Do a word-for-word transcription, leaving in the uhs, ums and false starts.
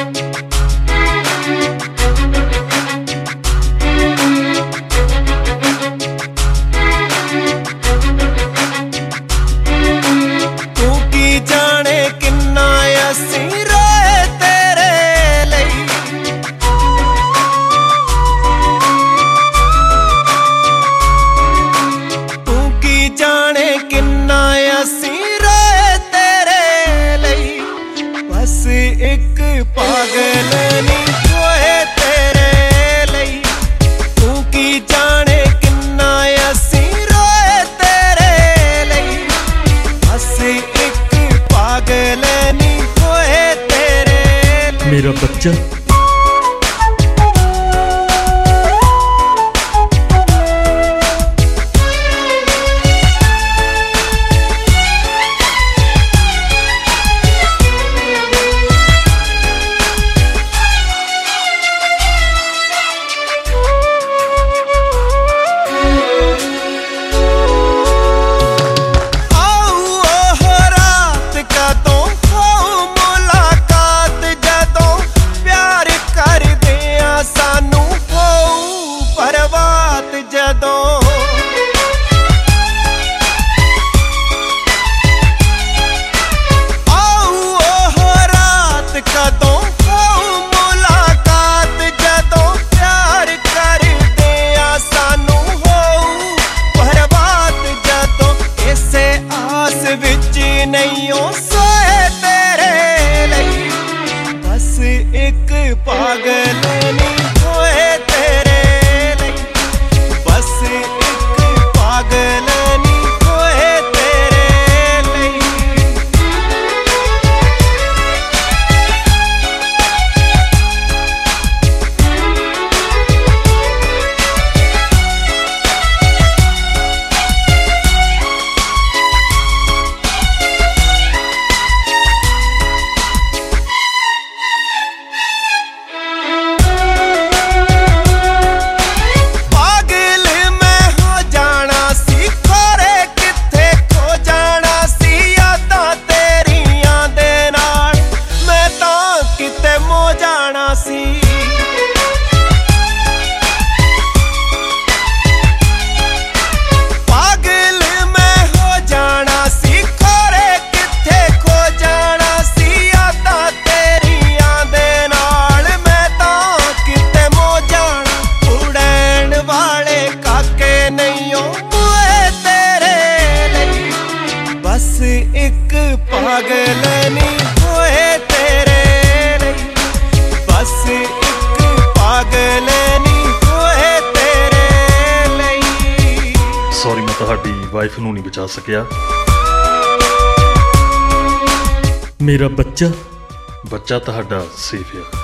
एक पागल नी होए तेरे लई, तू की जाने किन्ना असी रोए तेरे लई। बस एक पागल नी होए तेरे लई। मेरा बच्चा एक पागल नी होए तेरे लई। बस एक पागल नी होए तेरे लई। पागल मैं हो जाना सी, खोरे किथे खो जाना सी। यादा तेरियां दे नाल मैं तां किते मो जाना। उड़ैण वाले काके नहीं होए तेरे लई। बस एक पागल नी होए तेरे लई। बस एक पागल नी होए तेरे लई। सॉरी मैं तुहाडी वाइफ नूं नहीं बचा सकिया। मेरा बच्चा बच्चा तुहाडा सेफ है।